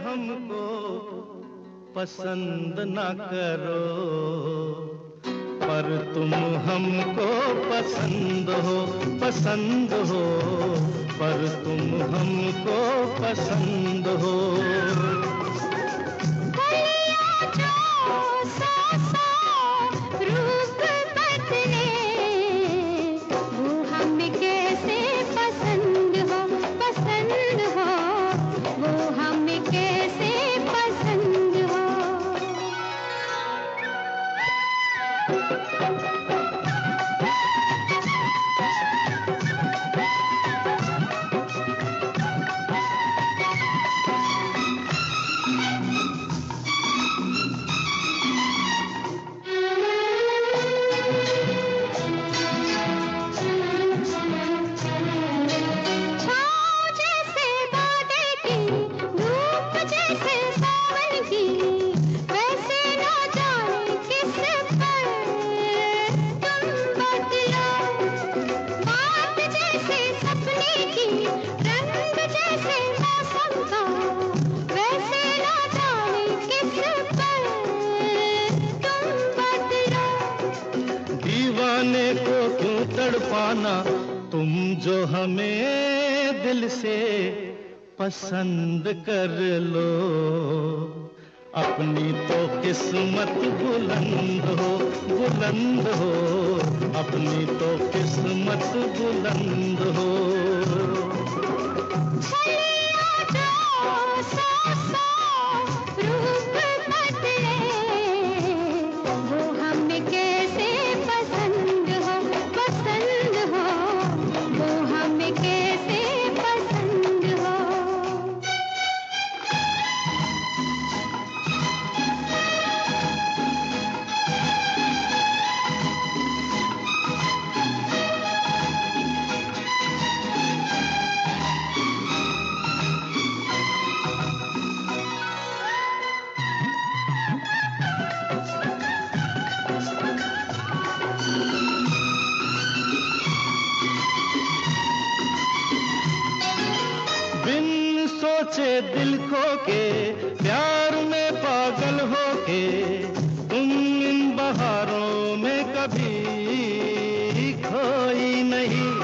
हमको पसंद न करो, पर तुम हमको पसंद हो, पसंद हो, पर तुम हमको पसंद हो। दीवाने को क्यों तड़पाना, तुम जो हमें दिल से पसंद कर लो। अपनी तो किस्मत बुलंद हो, बुलंद हो, अपनी तो किस्मत बुलंद हो। सोचे दिल खो के प्यार में पागल हो के, तुम इन बहारों में कभी खोई नहीं।